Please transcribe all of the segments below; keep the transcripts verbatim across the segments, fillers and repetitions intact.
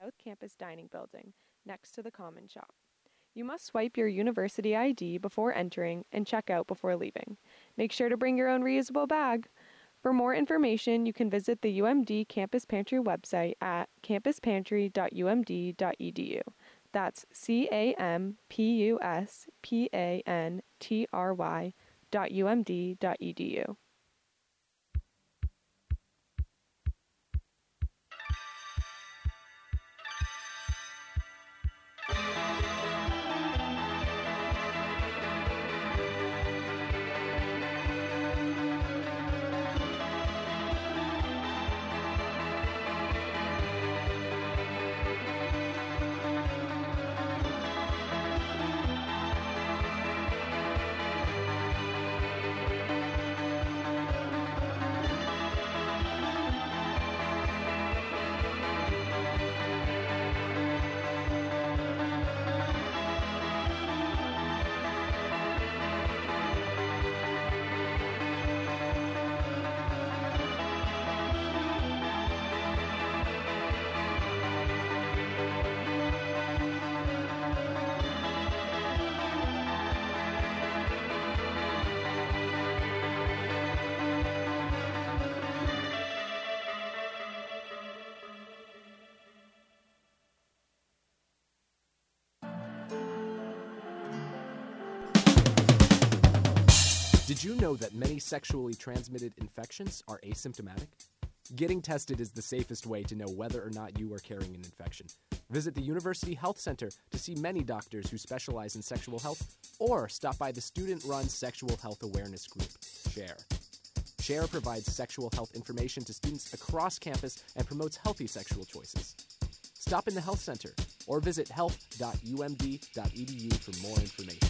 South Campus dining building, next to the Common Shop. You must swipe your university I D before entering and check out before leaving. Make sure to bring your own reusable bag. For more information, you can visit the U M D Campus Pantry website at campus pantry dot u m d dot e d u. That's C A M P U S P A N T R Y dot U M D dot E D U. Did you know that many sexually transmitted infections are asymptomatic? Getting tested is the safest way to know whether or not you are carrying an infection. Visit the University Health Center to see many doctors who specialize in sexual health, or stop by the student-run sexual health awareness group, SHARE. SHARE provides sexual health information to students across campus and promotes healthy sexual choices. Stop in the health center or visit health dot u m d dot e d u for more information.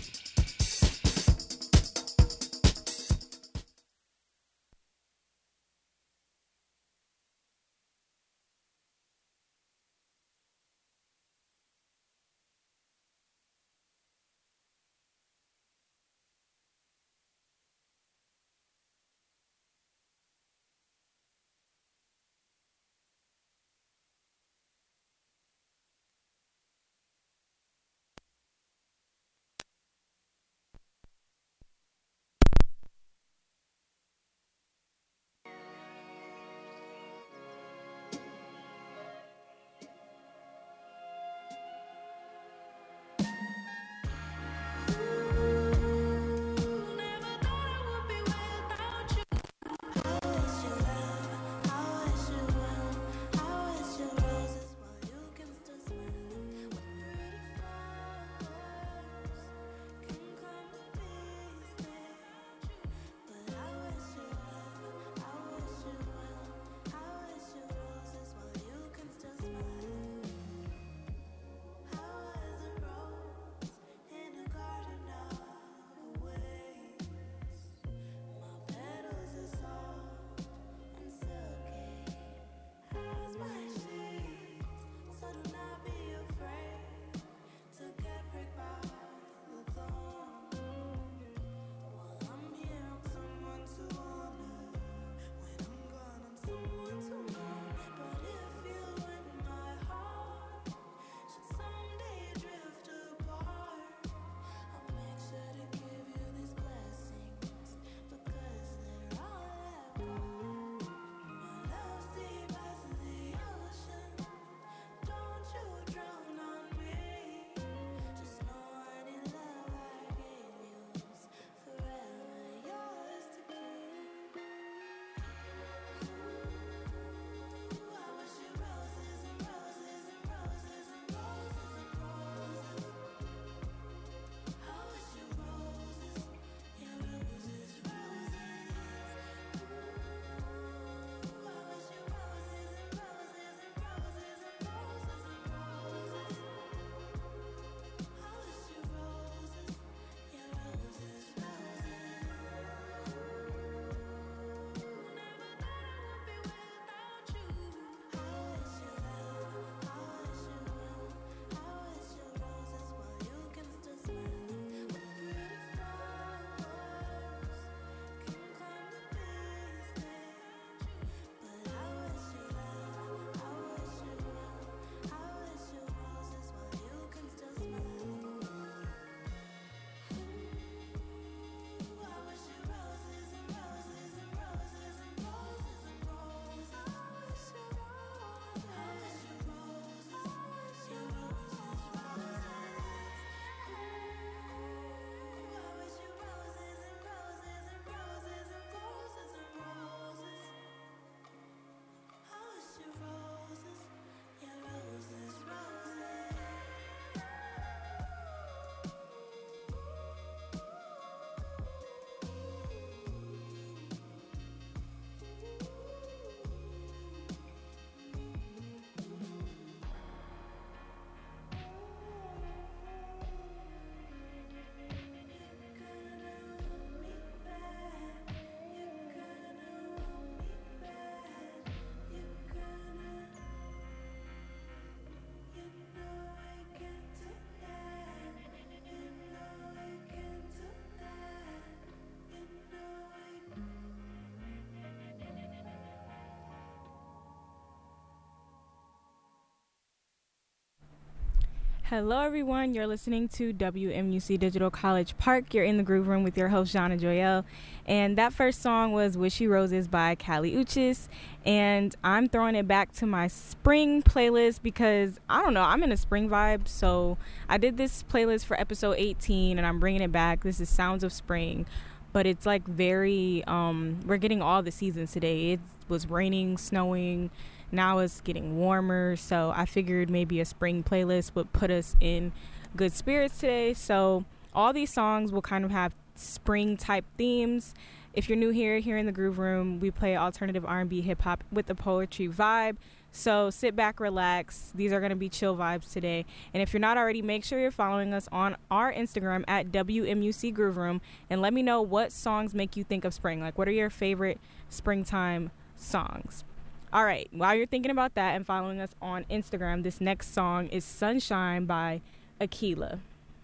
Hello, everyone. You're listening to W M U C Digital College Park. You're in the Groove Room with your host, Jana Joyelle. And that first song was Wishy Roses by Kali Uchis. And I'm throwing it back to my spring playlist because, I don't know, I'm in a spring vibe. So I did this playlist for episode eighteen, and I'm bringing it back. This is Sounds of Spring. But it's like very, um, we're getting all the seasons today. It was raining, snowing. Now it's getting warmer, so I figured maybe a spring playlist would put us in good spirits today. So all these songs will kind of have spring type themes. If you're new here, here in the Groove Room, we play alternative R and B, hip hop with the poetry vibe. So sit back, relax. These are going to be chill vibes today. And if you're not already, make sure you're following us on our Instagram at W M U C Groove Room, and let me know what songs make you think of spring. Like, what are your favorite springtime songs? All right, while you're thinking about that and following us on Instagram, this next song is Sunshine by Akila.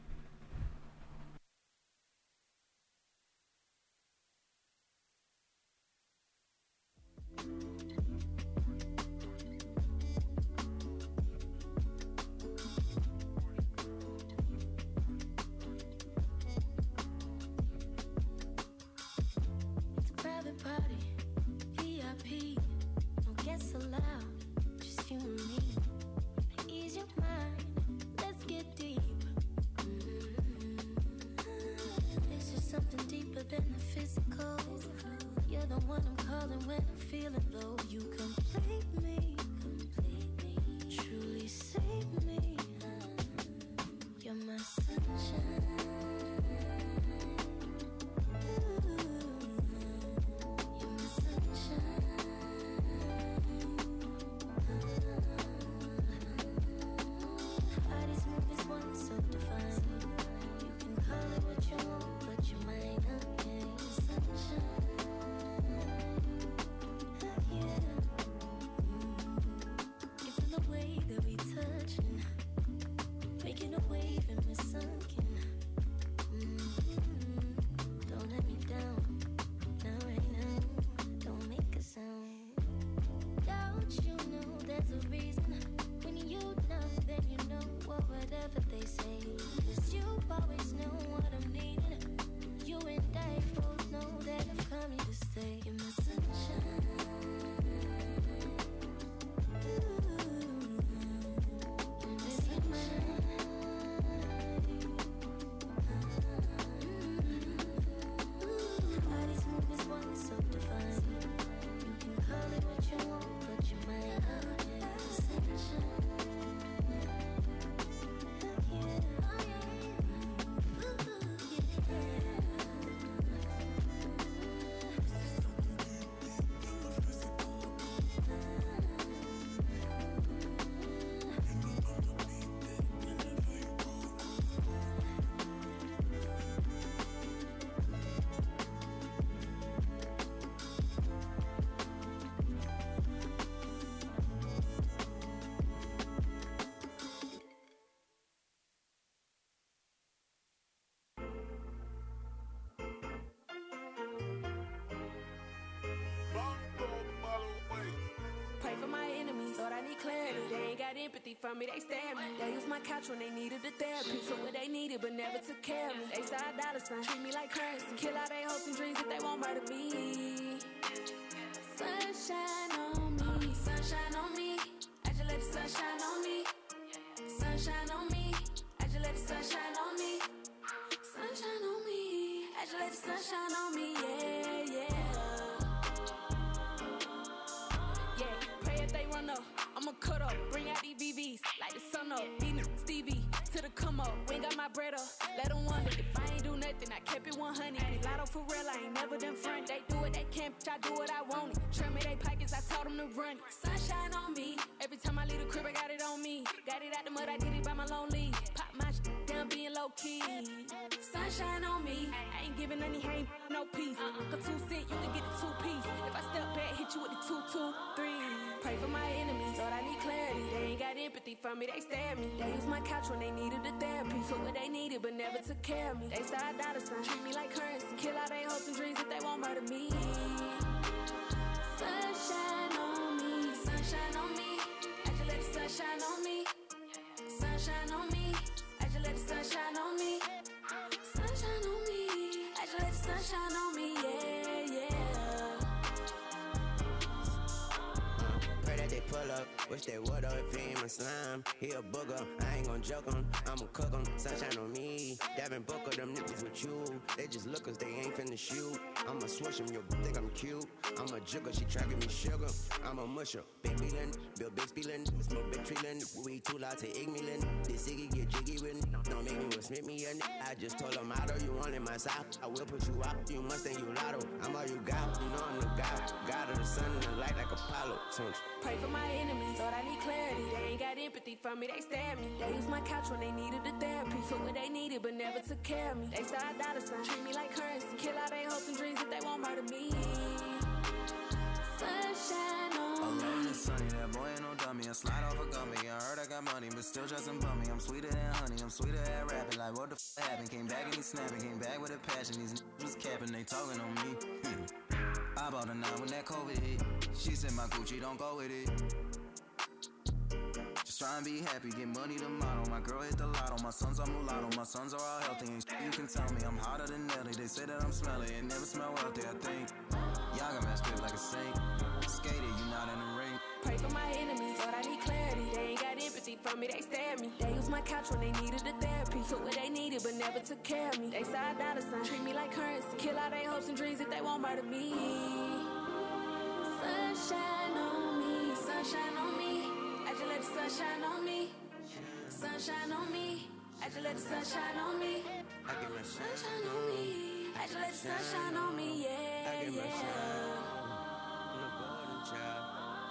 It's a private party, V I P. Guess aloud, just you and me. Ease your mind, let's get deep. Mm-hmm. It's just something deeper than the physical. You're the one I'm calling when I'm feeling low. You complete me, complete me, truly save me. You're my sunshine. Ooh, you're my sunshine. Body's move is one so divine. You can call it what you want, but you're mine. Okay, sunshine. Yeah. Mm. You feel the way that we touching, making a wave and we're sunken. Mm. Don't let me down, not right now. Don't make a sound. Don't you know there's a reason? When you know, then you know what whatever they say. Cause you always know what I'm needing. You and I both know that I've come here to stay. In my sunshine. Ooh, in my sunshine. Ooh, body's move is one so divine. You can call it what you want, but you're mine. Sunshine. Pray for my enemies, Lord, I need clarity. They ain't got empathy for me, they stare at me. They used my couch when they needed the therapy. Took what they needed, but never took care of me. They side dollar sign, treat me like currency. Kill all they hopes and dreams if they won't murder me. Sunshine on me, sunshine on me. I just let the sunshine on me. Sunshine on me, I just let the sunshine on me. Sunshine on me, I just let the sunshine on me, yeah, yeah. I'ma cut up, bring out these B Vs, like the sun up, beating Stevie to the come up. We ain't got my bread up, let them wonder if I ain't do nothing. I kept it one hundred. Lotto for real, I ain't never done front. They do what they can, bitch, I do what I want. Trim me they pockets, I told them to run it. Sunshine on me, every time I leave the crib, I got it on me. Got it out the mud, I did it by my lonely. Pop my shit down, being low key. Sunshine on me, I ain't giving any hate, no peace. Uh-uh. Go two cent, you can get the two piece. If I step back, hit you with the two, two, three. Pray for my enemies, Lord, I need clarity. They ain't got empathy for me, they stare at me. They used my couch when they needed the therapy. Took what they needed, but never took care of me. They side dollar sign, treat me like currency. Kill all they hopes and dreams if they won't murder me. Sunshine on me, sunshine on me. I just let the sunshine on me. Sunshine on me, just let the sun shine on me. Sunshine on me. I just let the sun shine on me, yeah, yeah. Pray that they pull up, wish they would up if he ain't my slime. He a booger, I ain't gon' joke him, I'ma cook him, sunshine on me. Devin Booker, them niggas with you, they just look cause they ain't finna shoot. I'ma swish him, yo, think I'm cute. I'm a jigger, she try give me sugar. I'm a musher, big beelin', Bill Big spillin', smoke big treelin', we too loud to ignorant. This Iggy get jiggy with, don't make me will smith me a n- I just told him, I you on in my side, I will put you out. You must think you lotto, I'm all you got, you know I'm the God. God of the sun and the light like Apollo. Pray for my enemies, Lord, I need clarity. They ain't got empathy for me, they stare at me. They used my couch when they needed the therapy. Took what they needed, but never took care of me. They start dollar sign, treat me like currency. Kill all they hopes and dreams if they won't murder me. Sunshine on Alone me. and sunny, that boy ain't no dummy. I slide off a gummy. I heard I got money, but still dressing bummy. I'm sweeter than honey, I'm sweeter at rapping. Like, what the f happened? Came back and he snapping, came back with a passion. These n***s was capping, they talking on me. Hmm. I bought a nine when that COVID hit. She said my Gucci don't go with it. Just try and be happy, get money tomorrow. My girl hit the lotto, my sons are mulatto. My sons are all healthy and shit, you can tell me I'm hotter than Nelly. They say that I'm smelly and never smell wealthy, I think. Y'all got messed up like a saint. Skated, you not in the ring. Pray for my enemies, Lord, I need clarity. They ain't got empathy for me, they stare at me. They used my couch when they needed the therapy. Took what they needed, but never took care of me. They side dollar sign, treat me like currency. Kill all they hopes and dreams if they won't murder me. Sunshine on me, sunshine on me. I just let the sunshine on me. Sunshine on me. I just let the sunshine on me. I get my Sunshine on me. I just let the sunshine on me, yeah, I get my yeah. shine. I'm a golden child.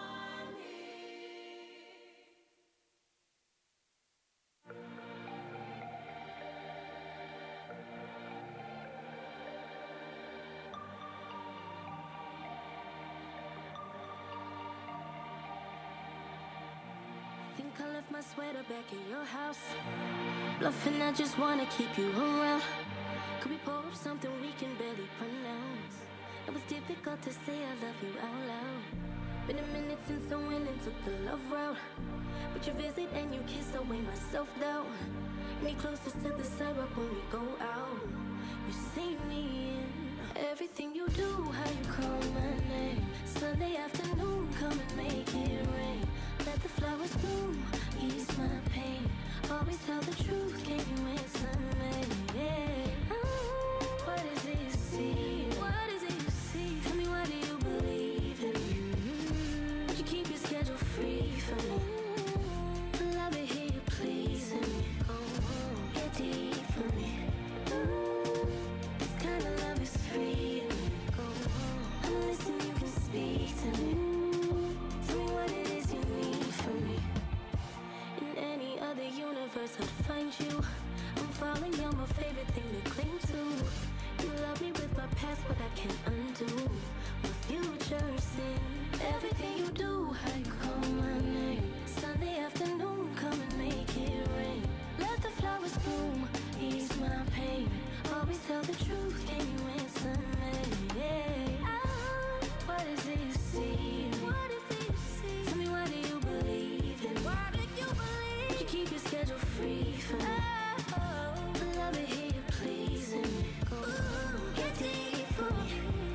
Think I left my sweater back in your house. Bluffing, I just wanna keep you around. Could we pour up something we can barely pronounce? It was difficult to say I love you out loud. Been a minute since I went and took the love route. But you visit and you kiss away my self-doubt. Any closer to the sidewalk when we go out. You see me in everything you do, how you call my name. Sunday afternoon, come and make it rain. Let the flowers bloom, ease my pain. Always tell the truth, can you answer me? Yeah. Oh, what is it you see? What is it you see? Tell me, why do you believe in me? Mm-hmm. Would you keep your schedule free for me? Love it, hear you pleasing me. Go home, get deep for me. Ooh, this kind of love is free. Go home, I'm listening, you can speak to me. Tell me what it is you need from me. In any other universe, I'd find you. I'm falling, you're my favorite thing to cling to. You love me with my past, but I can't undo my future sin. Everything you do, how you call my name. Sunday afternoon, come and make it rain. Let the flowers bloom, ease my pain. Always tell the truth, can you answer me? Yeah. Ah, what is it you see? What is it you see? Tell me, why do you believe in me? Why do you believe? Would you keep your schedule free for me? Oh, love it, hear you pleasing me. Go home, get deep for me.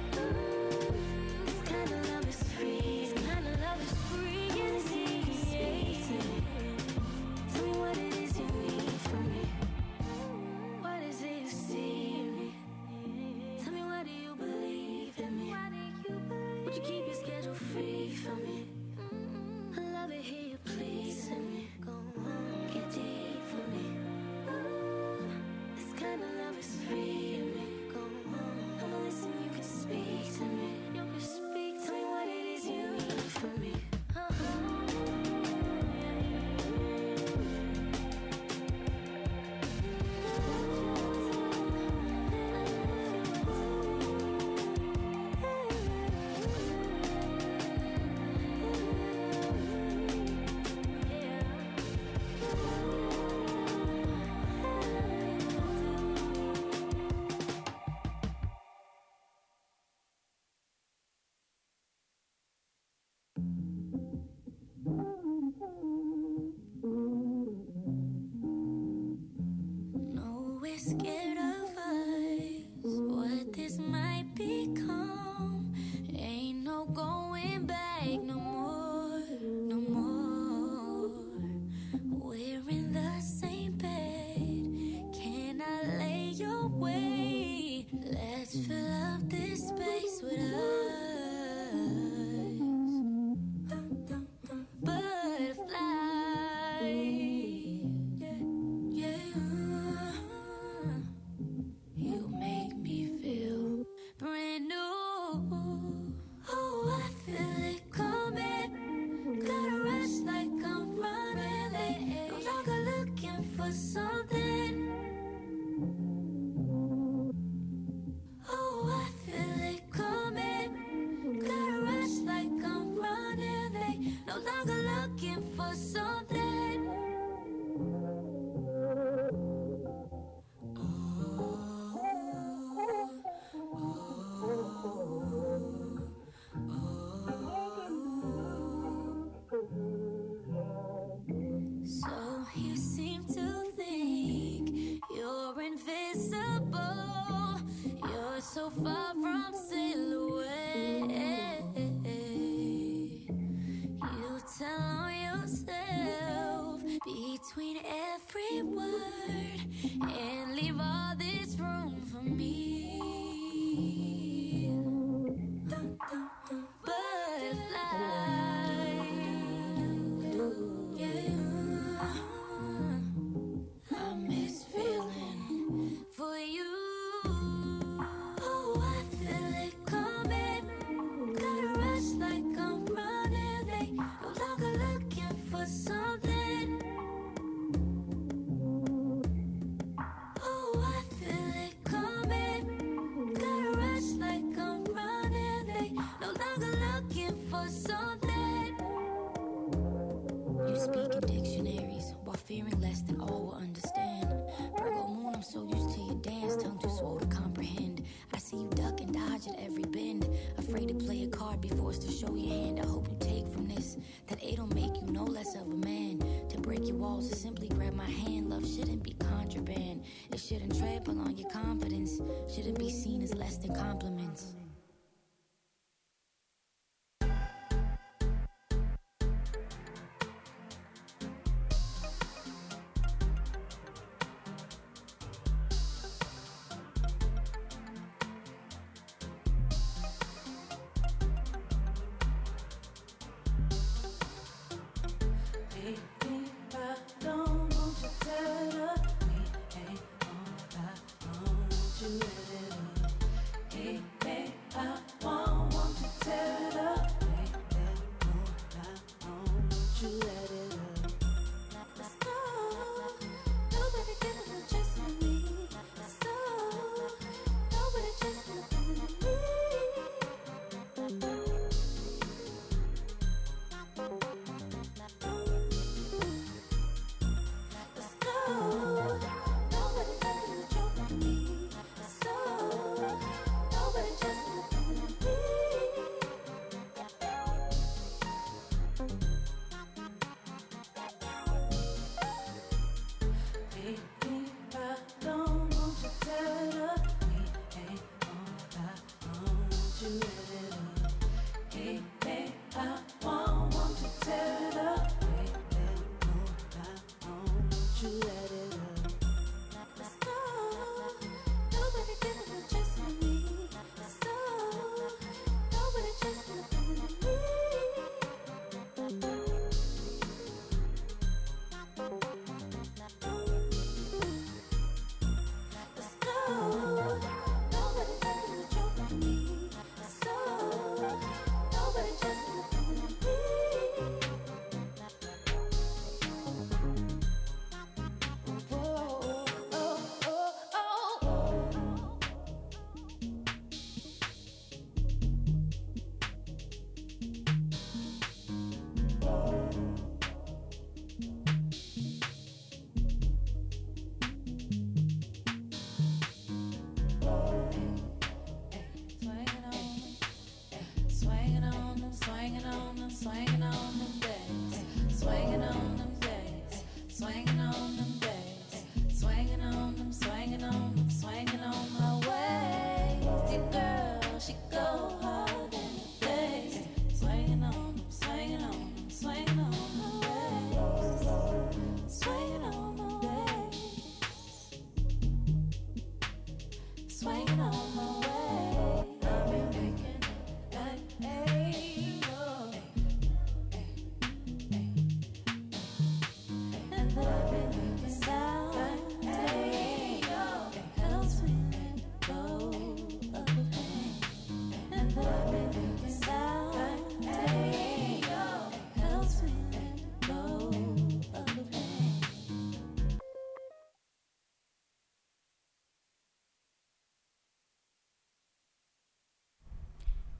Mm, this kind of love is free. This kind of love is free. Can see, can speak to me. Tell me what it is you need from me. What is it you see in me? Tell me, why do you believe in me? Why do you believe? Would you keep your schedule free for me? I love it, hear you pleasing me. Go on, get deep for me. Ooh, this kind of love is free in me. Go on, I'ma listen, you can speak. we're scared of us, what this might become. Ain't no going back no more, no more. We're in the same bed. Can I lay your way? Let's fill up this space with us. Butterfly, yeah, yeah. You make me feel brand new. Oh, I feel it coming. Gotta rush like I'm running late. No longer looking for something. Oh, I feel it coming. Gotta rush like I'm running late. No longer looking for something. So you seem to think you're invisible. You're so far from silhouette. You tell on yourself between every word and leave all this room for me. Butterfly, yeah. I miss feeling for you. Oh, I feel it coming. Gotta rush like I'm running late. No longer looking for something. Oh, I feel it coming. Gotta rush like I'm running late. No longer looking for something. You speak in dictionaries while fearing less than all will understand. Virgo moon, I'm so used to your dance, tongue too swole to comprehend. I see you duck and dodge at every bend, afraid to play a card be forced to show your hand. I hope you take from this that it'll make you no less of a man. To break your walls or simply grab my hand. Love shouldn't be contraband. It shouldn't trample on your confidence. Shouldn't be seen as less than compliments. Hey, hey,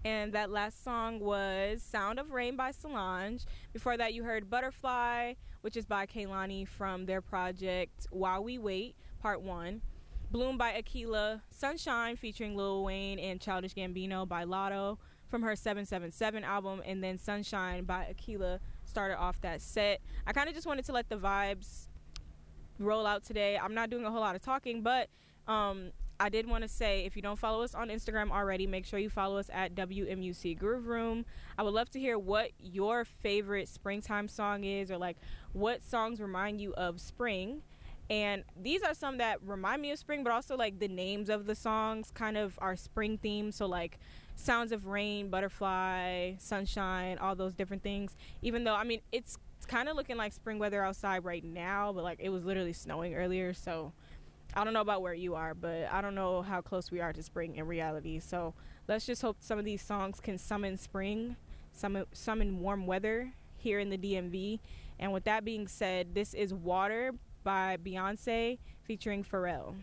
And that last song was Sound of Rain by Solange. Before that, you heard Butterfly, which is by Kehlani from their project While We Wait, Part one. Bloom by Aquila. Sunshine featuring Lil Wayne and Childish Gambino by Lotto from her seven seven seven album. And then Sunshine by Aquila started off that set. I kind of just wanted to let the vibes roll out today. I'm not doing a whole lot of talking, but um, I did want to say, if you don't follow us on Instagram already, make sure you follow us at W M U C Groove Room. I would love to hear what your favorite springtime song is, or like what songs remind you of spring. And these are some that remind me of spring, but also like the names of the songs kind of are spring themed. So like Sounds of Rain, Butterfly, Sunshine, all those different things. Even though, I mean, it's, it's kind of looking like spring weather outside right now, but like it was literally snowing earlier. So I don't know about where you are, but I don't know how close we are to spring in reality. So let's just hope some of these songs can summon spring, summon, summon warm weather here in the D M V. And with that being said, this is Water by Beyonce featuring Pharrell.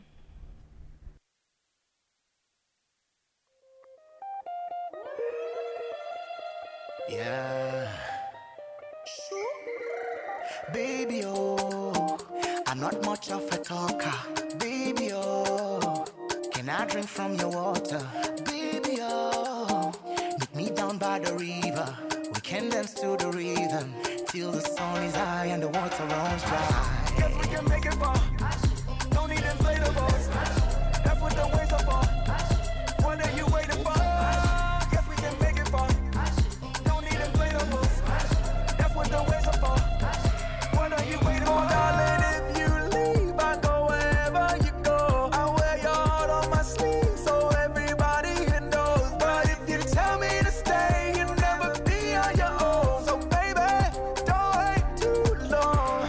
Yeah. Baby, oh, I'm not much of a talker. Baby, oh, can I drink from your water? Baby, oh, meet me down by the river. We can dance to the rhythm till the sun is high and the water runs dry. Guess we can make it far. Don't need inflatables. That's what the waves are for. What are you waiting for? Guess we can make it far. Don't need inflatables. That's what the waves are for. What are you waiting for? Darling, if you leave, I go wherever you go. I wear your heart on my sleeve so everybody here knows. But if you tell me to stay, you'll never be on your own. So baby, don't wait too long.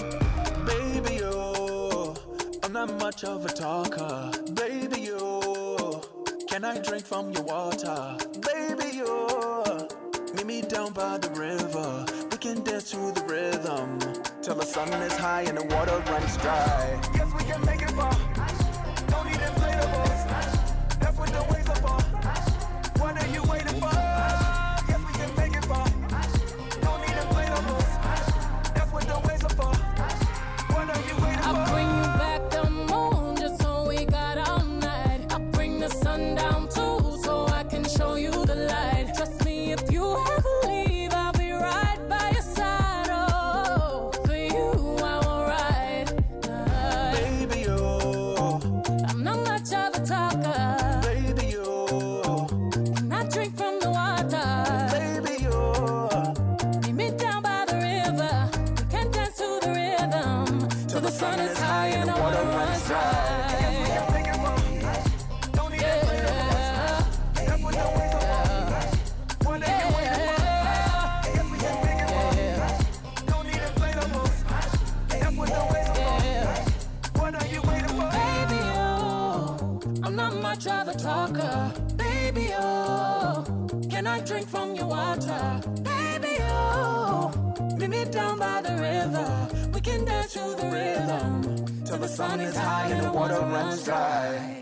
Baby, oh, I'm not much of a talker. Baby, oh, can I drink from your water? Baby, oh, meet me down by the river. We can dance to the rhythm till the sun is high and the water runs dry. Yes, we can make it far. Don't need inflatables. That's what the waves are for. What are you waiting for? Yes, we can make it far. Don't need inflatables. That's what the waves are for. What are you waiting for? I'll bring you back the moon just so we got all night. I'll bring the sun down too so I can show you the light. Trust me, if you ever leave, I'll be right by your side. Oh, for you I will ride. Uh, Baby, oh, I'm not much of a talker. baby, oh, And I drink from the water. baby, oh. Meet me down by the river. We can dance to the rhythm till the sun is high and the water runs dry. Make it far. Don't need inflatables. That's what the waves are for. What are you waiting for? Yes, we can make it far. Don't need inflatables. That's what the waves are for. What are you waiting for? Baby, oh, I'm not much of a talker. Baby, oh, can I drink from your water? Baby, oh, meet me down by the river. We can dance to the rhythm till the sun is high and the water runs dry.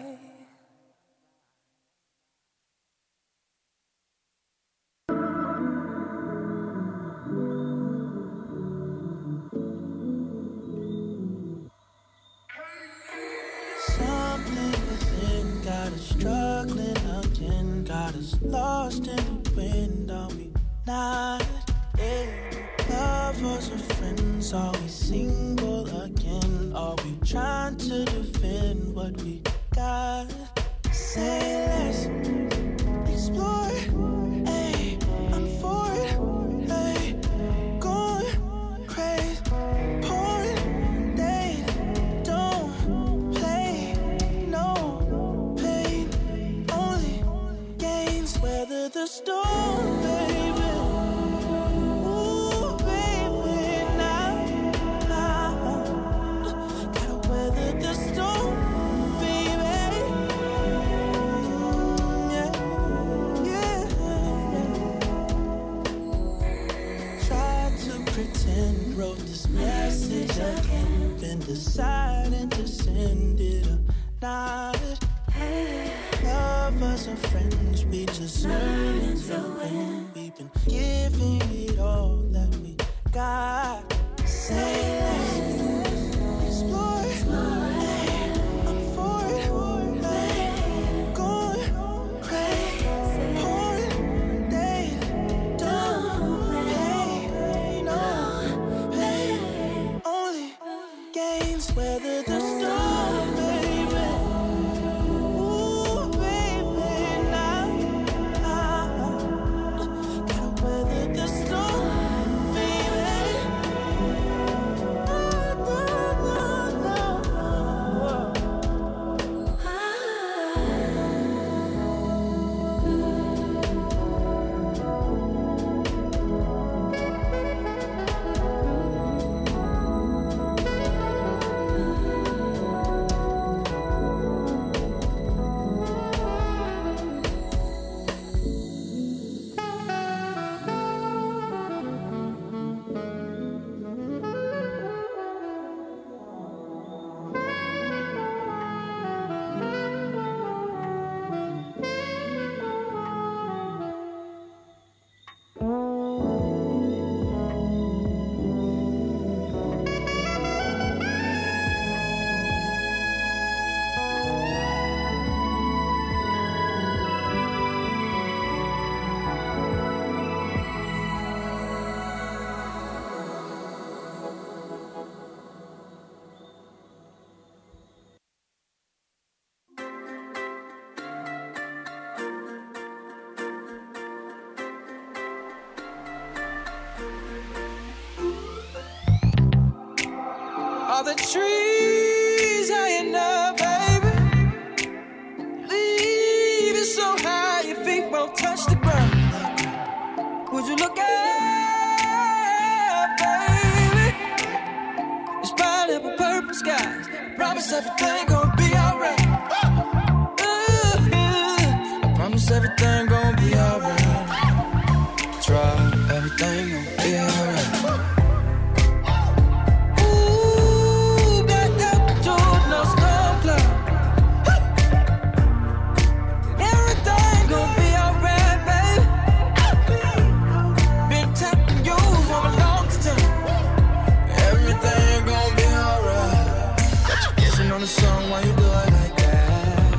Something within got us struggling again, got us lost in the wind. Are we not? Yeah. Lovers or friends, are we single again? Are we trying to defend what we got? Say let's explore. Hey, I'm for it. Hey, going crazy, pouring day. Don't play, no pain, only gains. Weather the storm, baby. Ooh, baby, now, now. Gotta weather the storm, baby. Yeah, yeah. Try to pretend, wrote this message again. Been deciding to send it or not. Lovers of friends, we just learning to win. We've been giving it all that we got. Say let's explore, explore. I'm for it, hey. Going crazy, pouring daily, don't play, no play. Only games weather the storm, baby. Ooh, baby, now I gotta weather the storm, baby. All the trees high up, baby. Leave it so high your feet won't touch the ground. Would you look up, baby? It's pineapple purple skies. I promise everything gon' be alright. Ooh, I promise everything gon' be alright. Try everything gon' be alright. On the song, why you do it like that?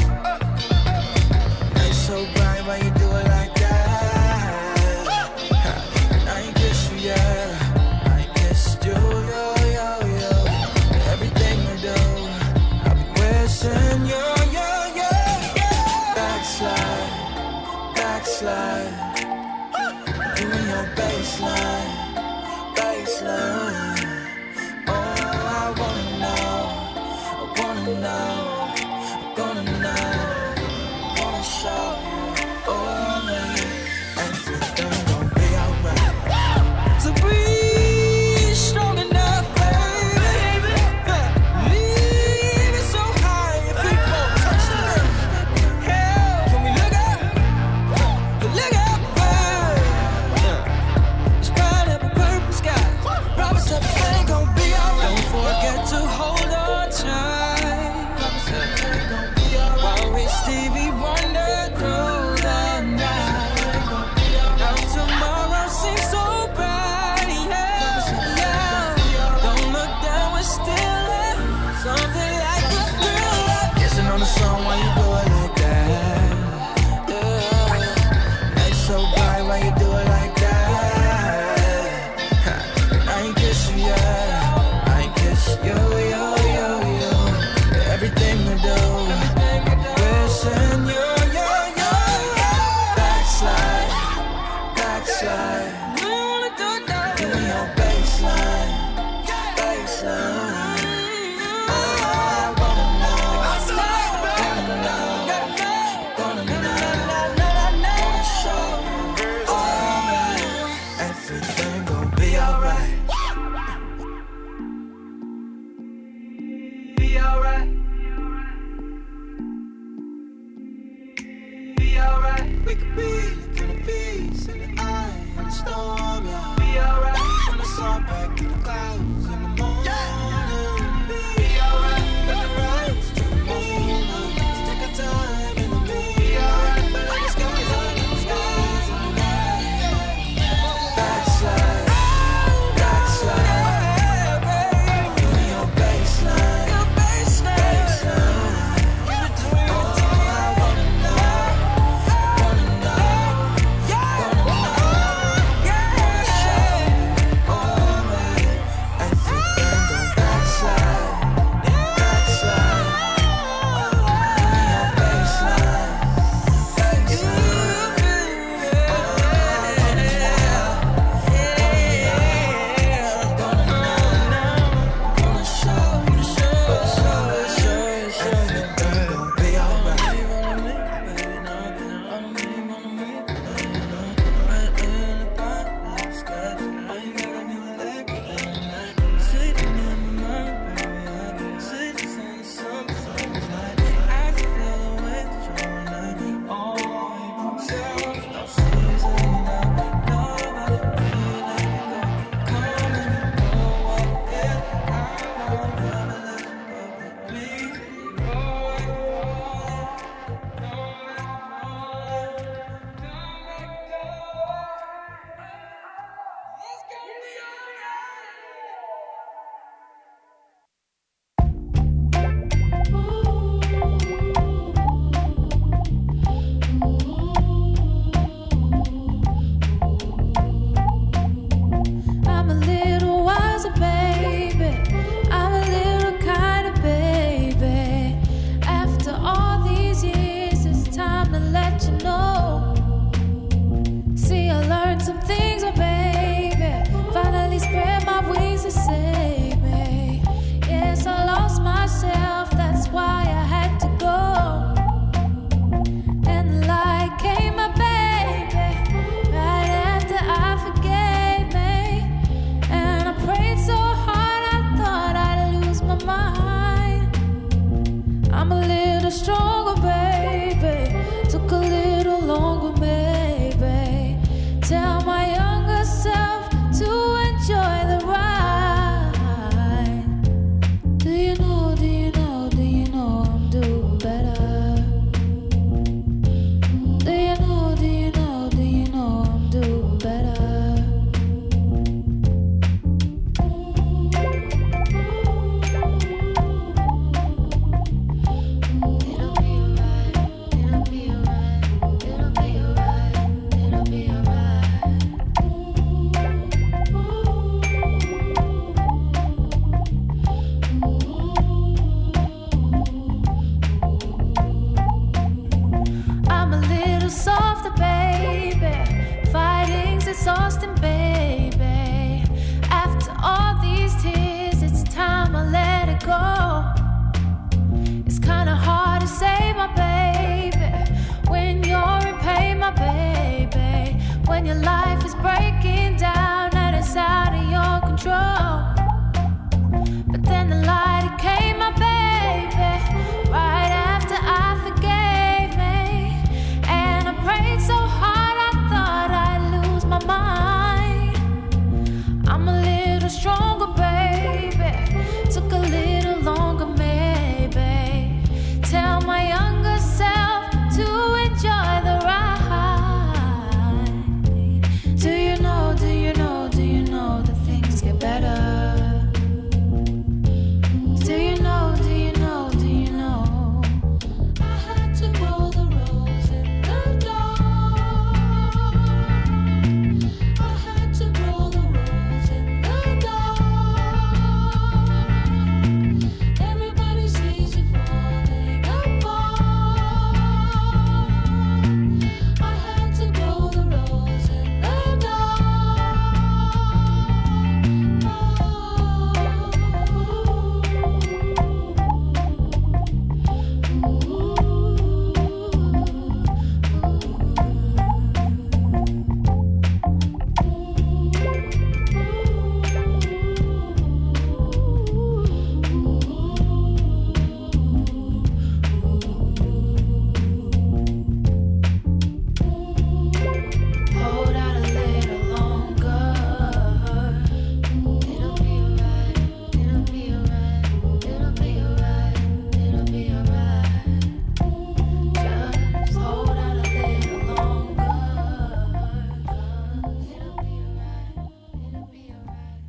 Night so bright, why you do it like that? And I ain't kissed you yet, I ain't kissed you, yo, yo, yo. Everything we do, I'll be wishing you, yo, yo, yo. Backslide, backslide. You and your baseline, baseline. Oh, I wanna know. Gonna know, gonna know, gonna show you, oh man, everything gon' be alright. So breathe strong enough, baby. Leave it so high if we won't touch the ground. Hell, can we look up? Look up, baby. It's pineapple purple skies. Promise everything gon' be alright. Don't forget to hold on tight. Stevie Wonder through the night. Now tomorrow seems so bright, yeah, yeah. Don't look down, we're still there. Something like a thriller. Kissing on the song, why you do it like that? Yeah. Night so bright, why you do it like that? I ain't kissed you yet, I ain't kissed you, yo, yo, yo. Everything we do. And you, you, you, backslide, backslide. You and your baseline, baseline. Oh, I wanna know, gonna know, gonna know, gonna show you. Oh, everything gon' be alright. Be alright. We could be looking at peace in the eye of the storm, yeah. Be alright. When the sun back in the clouds in the morning, yeah. Be alright. When the rise to the moon, let's take our time and be alright. little stronger, baby. Took a little longer, maybe. Tell my younger self to enjoy the ride. Do you know, do you know, do you know I'm doing better? Do you know, do you know, do you know I'm doing better? I'm a little softer, baby. Fighting's exhausting, baby. After all these tears, it's time I let it go. It's kinda hard to say, my baby, when you're in pain, my baby. When your life is breaking down and it's out of your control. But then the light it came, my baby, right after I forgave me. And I prayed so hard I thought I'd lose my mind. I'm a little stronger, baby. Took a little longer, maybe. Tell my younger self to enjoy the ride. Do you know, do you know, do you know that things get better? Do you know, do you know, do you know? I had to roll the rolls in the dark. I had to roll the rolls in the dark. Everybody sees you falling apart. I had to roll the rolls in the Hold out a little longer. It'll be alright. It'll be alright. It'll be alright. It'll be alright. Just hold out a little longer. It'll be alright. It'll be alright.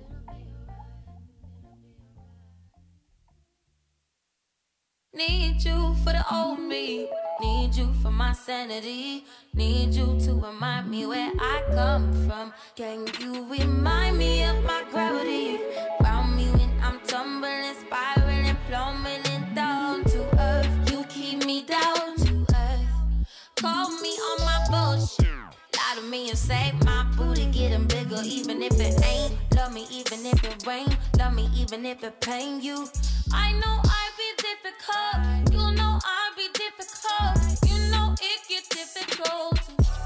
Need you for the old me. Need you for my sanity. Need you to remind me where I come from. Can you remind me of my gravity? Ground me when I'm tumbling, spiraling, plummeting down to earth. You keep me down to earth. Call me on my bullshit. Lie to me and say my booty getting bigger, even if it ain't. Love me even if it rain. Love me even if it pain you. I know I be difficult. You know I be difficult. You know it get difficult.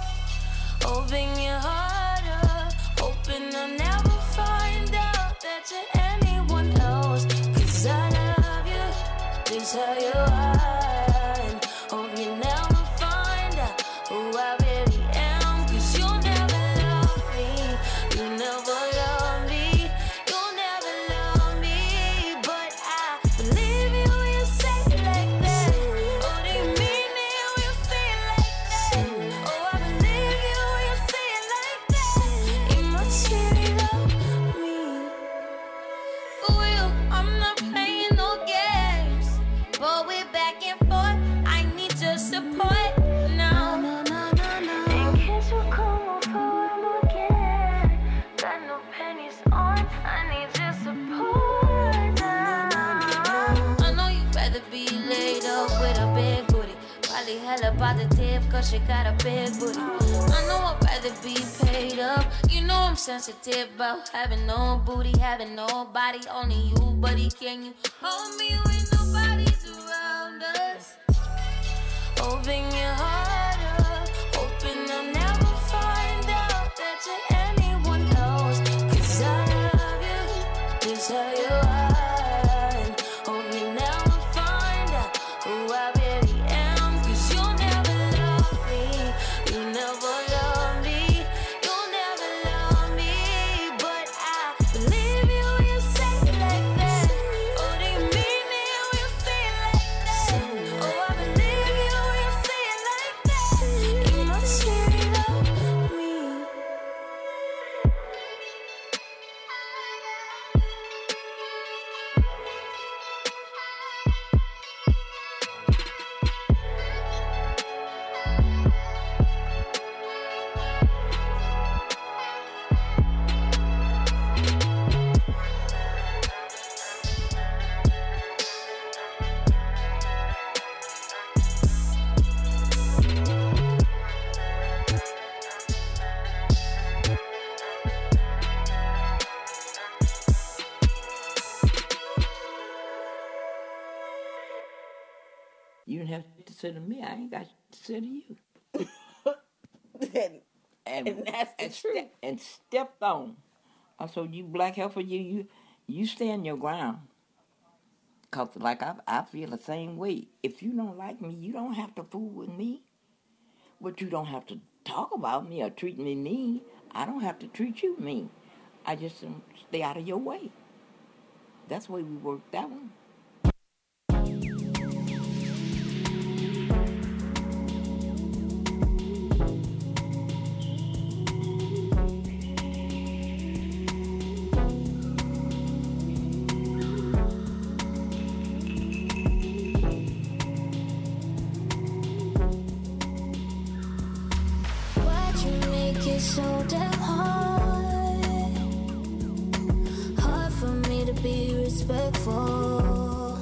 Open your heart up. Hoping I'll never find out that you're anyone else. Cause I love you. Just how you are. Hope you never find out who I really am. Cause you'll never love me. You never love me. You'll never love me. But I believe you when you say it like that. Oh, they mean it when you say it like that. Oh, I believe you when you say it like that. You must really love me. For real, I'm not playing no games. But we're back and forth. I need your support now. No, no, no, no. And can't you come over one again? Got no pennies on. I need your support now. I know you'd rather be laid up with a big booty. Probably hella positive cause she got a big booty. I know I'd rather be paid up. You know I'm sensitive about having no booty, having nobody, only you, buddy. Can you hold me when nobody's around us? Open your heart up. Open I'll never find out that you're anyone else. Cause I love you. Just how you are. Hope you never find out who I You didn't have to say to me. I ain't got to say to you. and, and, and that's the and, truth. Ste- and stepped on. I told you, black heifer, you you you stand your ground. Cause like I I feel the same way. If you don't like me, you don't have to fool with me. But you don't have to talk about me or treat me mean. I don't have to treat you mean. I just um, stay out of your way. That's the way we worked that one. Why'd you make it so damn hard? Hard for me to be respectful.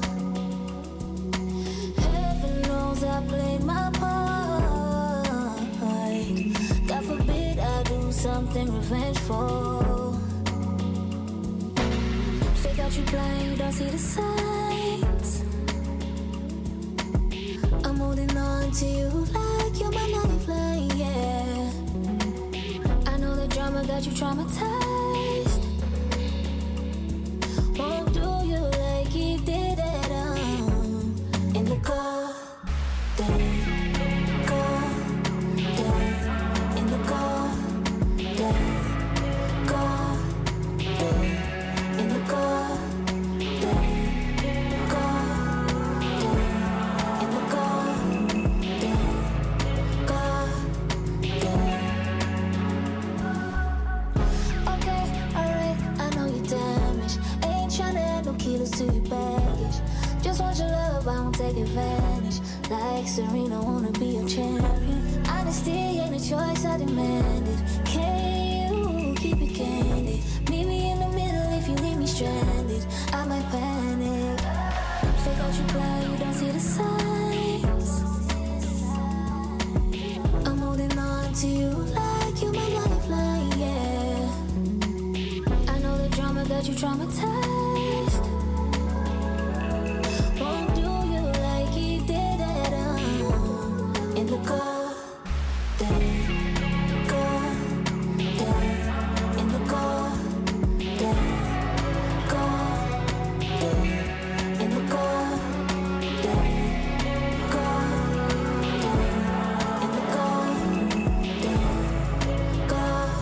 Heaven knows I played my part. God forbid I do something revengeful. Fake out you blind, you don't see the signs. I'm holding on to you like you're my lifeline, yeah. I know the drama got you traumatized. Won't do you like he did it, um, in the car, day, car, day, in the car, day, car, day, in the car, day, car, day, in the car, day, car, day. Okay, alright, I know you're damaged. Ain't tryna add no kilos to your baggage. Just want your love, I won't take advantage. Like Serena, wanna be a champion. Honesty ain't a choice, I demand it. Can you keep it candid? Meet me in the middle if you leave me stranded. I might panic. Fake out you blind, you don't see the signs. I'm holding on to you like you're my lifeline, yeah. I know the drama got you traumatized. Won't do you like he did it, um, in the car, day, car, day, in the car, day, car, day, in the car, day, car, day, in the car, day, car,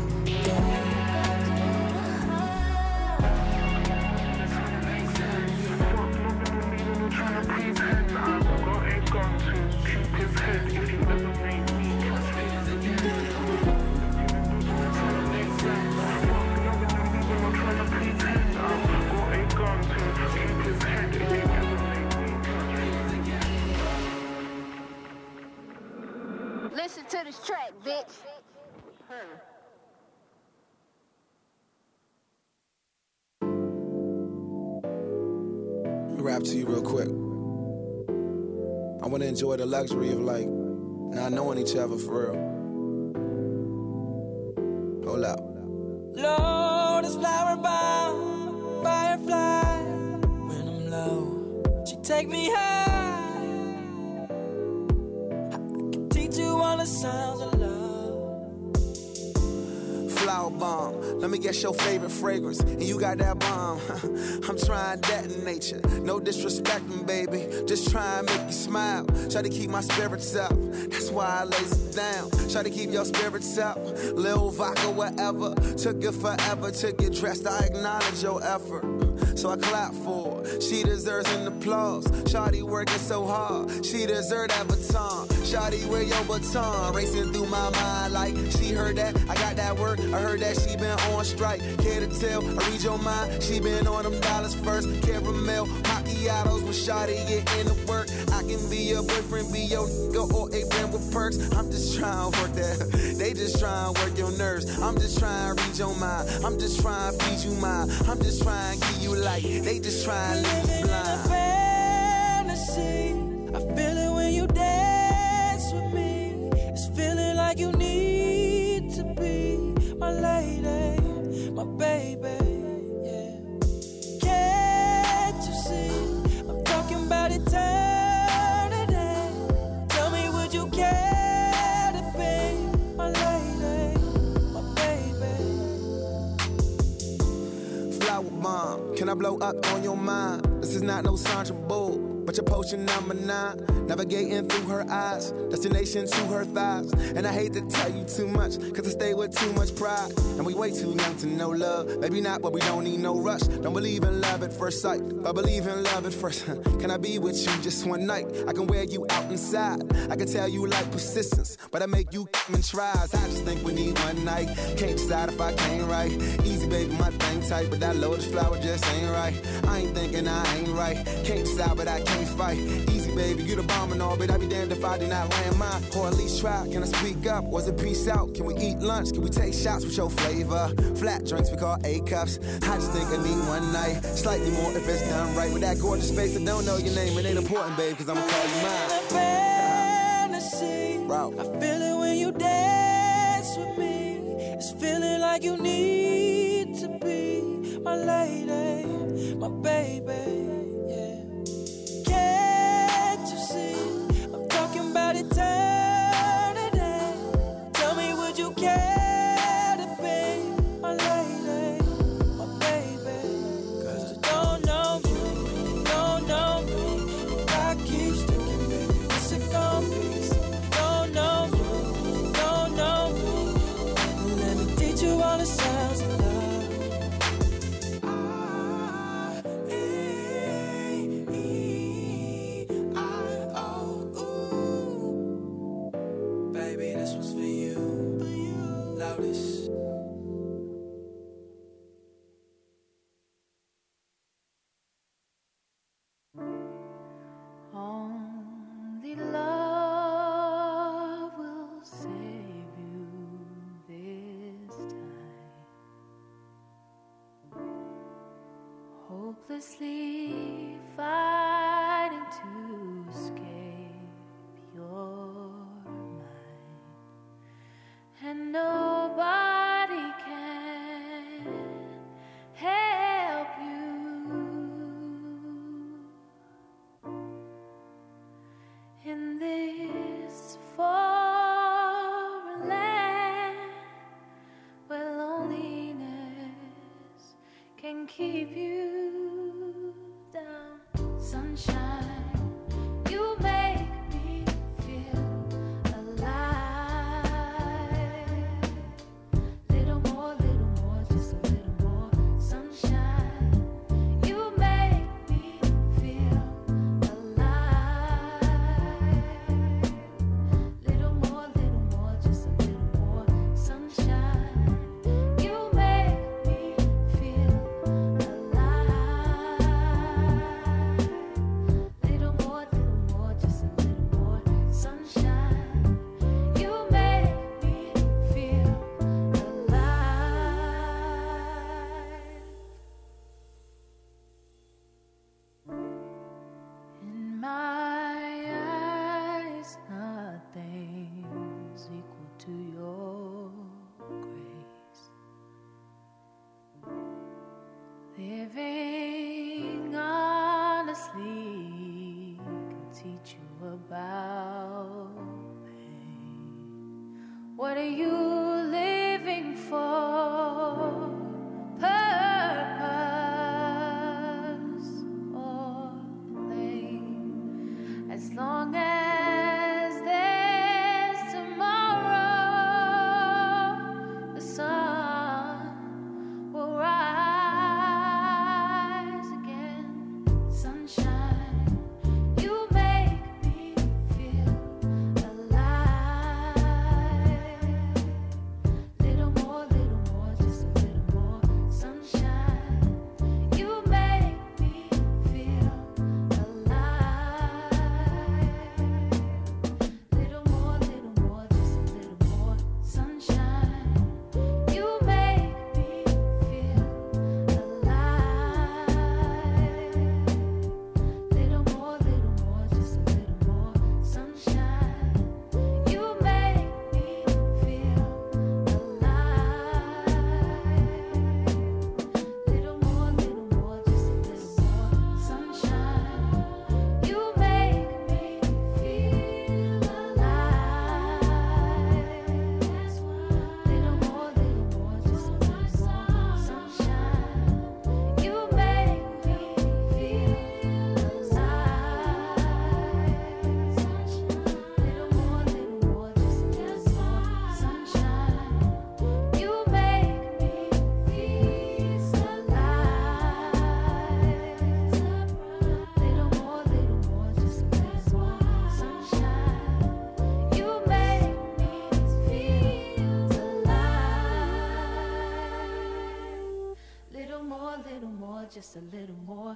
Listen to this track, bitch. Rap to you real quick. I want to enjoy the luxury of like not knowing each other for real. Hold up. Lotus flower bound, firefly. When I'm low, she take me high. I can teach you all the sounds of love. Flower bomb, let me guess your favorite fragrance. And you got that bomb. I'm trying to detonate you. No disrespecting, baby. Just try and make you smile. Try to keep my spirits up. That's why I lays it down. Try to keep your spirits up. Lil vodka, whatever. Took it forever to get dressed. I acknowledge your effort. So I clap for her. She deserves an applause. Shawty working so hard. She deserves that baton. Shawty, wear your baton. Racing through my mind like she heard that. I got that work. I heard that she been on strike. Care to tell? I read your mind. She been on them dollars first. Caramel macchiatos with Shawty get into work. I can be your boyfriend, be your nigga, or a friend with perks. I'm just trying to work that. They just trying to work your nerves. I'm just trying to read your mind. I'm just trying to feed you mine. I'm just trying to give you light. They just trying to leave you blind. Fantasy, I feel it when you dance with me. It's feeling like you need to be my lady, my baby. Yeah. Can't you see? I'm talking about eternity. mind. This is not no Sandra Bull, but your potion number nine. Navigating through her eyes, destination to her thighs. And I hate to tell you too much, cause I stay with too much pride. And we way too young to know love. Maybe not, but we don't need no rush. Don't believe in love at first sight, but believe in love at first. Can I be with you just one night? I can wear you out inside. I can tell you like persistence, but I make you come and tries. I just think we need one night. Can't decide if I can't right. Easy baby, my thing tight, but that lotus flower just ain't right. I ain't thinking I ain't right. Can't decide, but I can't fight. Easy baby, you the bomb and all, but I'd be damned if I did not land mine. Or at least try. Can I speak up? Was it peace out? Can we eat lunch? Can we take shots with your flavor? Flat drinks we call A cups. I just think I need one night. Slightly more if it's done right. With that gorgeous face, I don't know your name. It ain't important, babe, cause I'ma call you mine. Fantasy. Bro. I feel it when you dance with me. It's feeling like you need to be my lady, my baby. Eternity. Tell me, would you care to be my lady, my baby? Cause you don't know me, don't know me. I keep sticking, baby, what's it gonna be? Don't know me, don't know me. Let me teach you all the sounds of love. Only love will save you this time. Hopelessly fighting to escape your mind, and nobody can help you. In this foreign land where loneliness can keep you down, sunshine, you make me feel alive. Little more, little more, just a little more sunshine. You make me feel living honestly can teach you about pain. What are you living for? Purpose or pain? As long as there's tomorrow, the sun will rise. Alive. just a little more.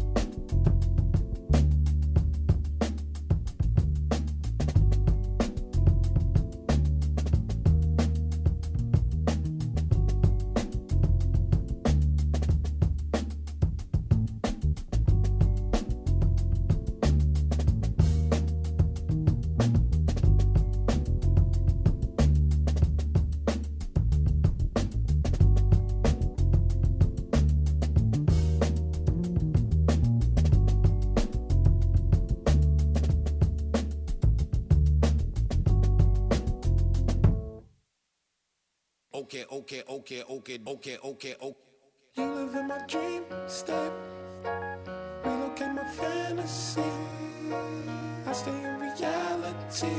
Okay, okay, okay, okay, okay, okay, okay. You live in my dream state. Relocate my fantasy. I stay in reality.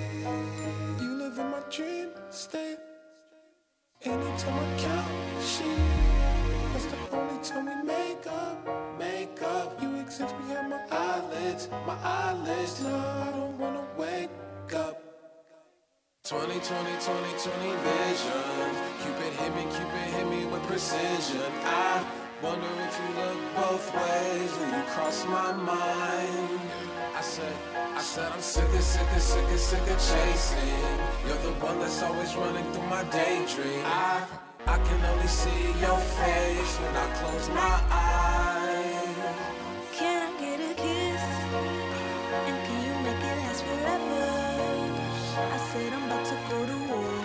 You live in my dream state. Anytime I count sheep, that's the only time we make up, make up. You exist behind my eyelids, my eyelids. No, I don't wanna wake up. twenty, twenty, twenty, twenty vision. Cupid hit me, Cupid hit me with precision. I wonder if you look both ways when you cross my mind. I said, I said I'm sick of, sick of, sick of, sick of chasing. You're the one that's always running through my daydream. I, I can only see your face when I close my eyes. Can I get a kiss? And can you make it last forever? I said I'm about to go to war,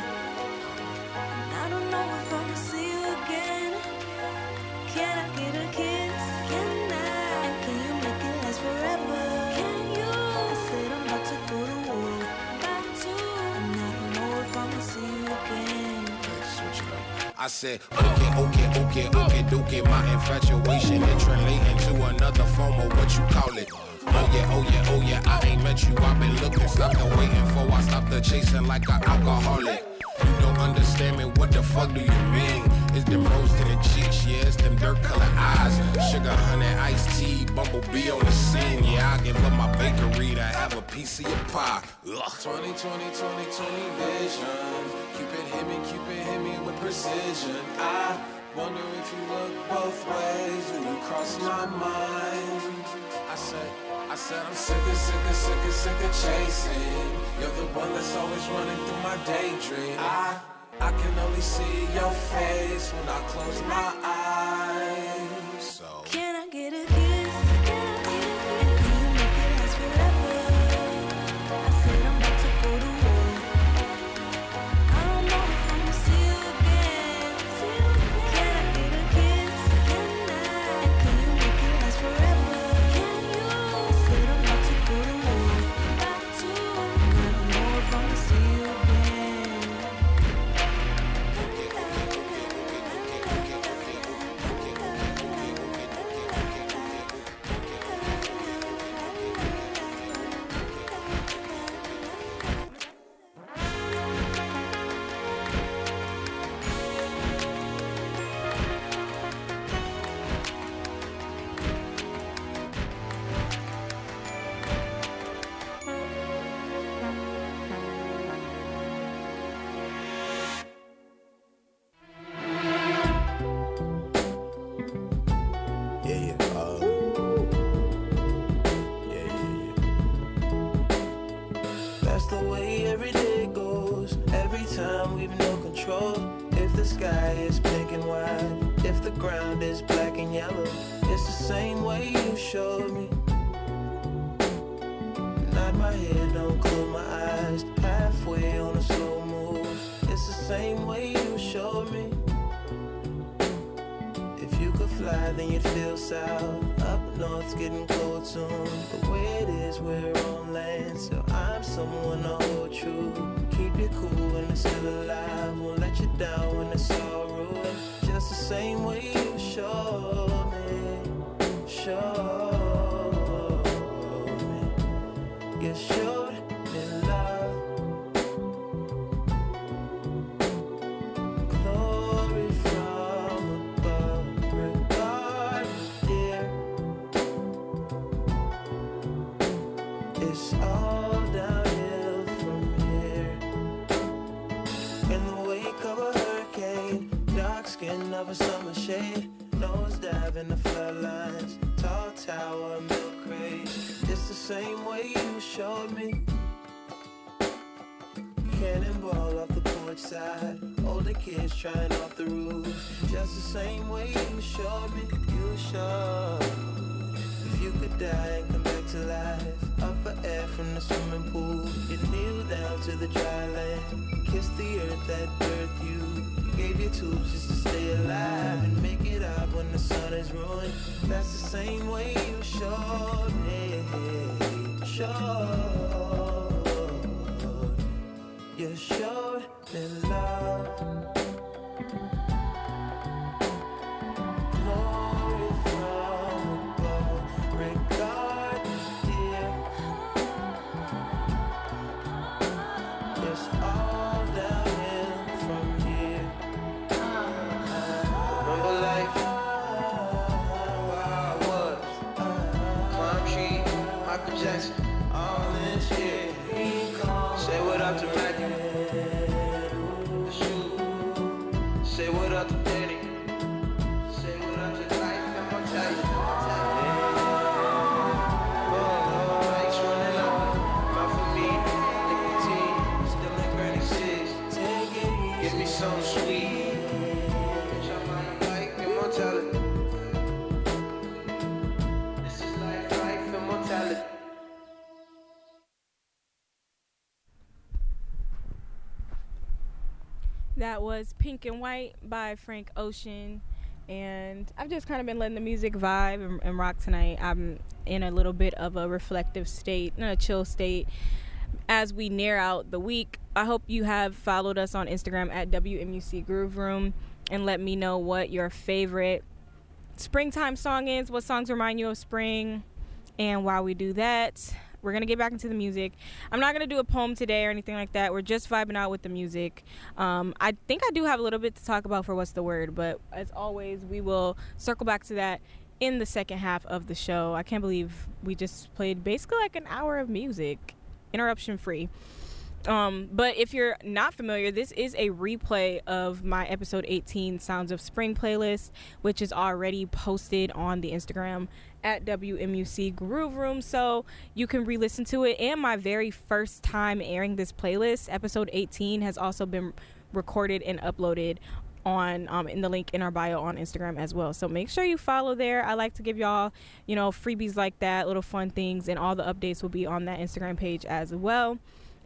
and I don't know if I'ma see you again. Can I get a kiss? Can I? And can you make it last forever? Can you? I said I'm about to go to war, about to, and I don't know if I'ma see you again. Switch it up. I said, okay, okay, okay, okay, dookie. My infatuation is translating to another form of what you call it. Oh yeah, oh yeah, oh yeah, I ain't met you, I've been looking, stopped and waiting for, I stopped the chasing like an alcoholic. You don't understand me, what the fuck do you mean? It's them rose to the cheeks, yeah, it's them dirt colored eyes. Sugar, honey, iced tea, bumblebee on the scene. Yeah, I give up my bakery to have a piece of your pie. Ugh. twenty, twenty, twenty, twenty vision. Cupid hit me, Cupid hit me with precision. I wonder if you look both ways when you cross my mind. I said, I said I'm sick of, sick of, sick of, sick of chasing. You're the one that's always running through my daydream. I, I can only see your face when I close my eyes. So can I get a kiss? And can you make it last forever? I said I'm about to go to war. I don't know if I'ma see you again. Can I get a kiss? Can I? And can you make it last forever? If the sky is pink and white, if the ground is black and yellow, it's the same way you showed me. Nod my head, don't close my eyes, halfway on a slow move. It's the same way you showed me. If you could fly, then you'd feel south. Up north's getting cold soon. The way it is, we're on land, so I'm someone to hold true. Keep you cool when it's still alive, won't let you down when it's all ruined. Just the same way you showed me, showed me. You showed me love, glory from above, regard, dear. It's all downhill from here. In the wake of a hurricane, dark skin of a summer shade, nose dive in the floodlines. Tall tower, milk crate. It's the same way you showed me. Cannonball off the porch side. Older kids trying off the roof. Just the same way you showed me. You showed. If you could die and come back to life, up for air from the swimming pool, you kneel down to the dry land, kiss the earth that birthed you, gave you tubes just to stay alive and make it up when the sun is ruined. That's the same way you showed me, showed, you showed me love. That was Pink and White by Frank Ocean, and I've just kind of been letting the music vibe and, and rock tonight. I'm in a little bit of a reflective state, in a chill state as we near out the week. I hope you have followed us on Instagram at W M U C Groove Room and let me know what your favorite springtime song is, what songs remind you of spring. And while we do that, we're going to get back into the music. I'm not going to do a poem today or anything like that. We're just vibing out with the music. Um, I think I do have a little bit to talk about for What's the Word, but as always, we will circle back to that in the second half of the show. I can't believe we just played basically like an hour of music, interruption free. Um, but if you're not familiar, this is a replay of my episode eighteen Sounds of Spring playlist, which is already posted on the Instagram at W M U C Groove Room, so you can re-listen to it. And my very first time airing this playlist, episode eighteen, has also been recorded and uploaded on um, in the link in our bio on Instagram as well. So make sure you follow there. I like to give y'all, you know, freebies like that, little fun things, and all the updates will be on that Instagram page as well.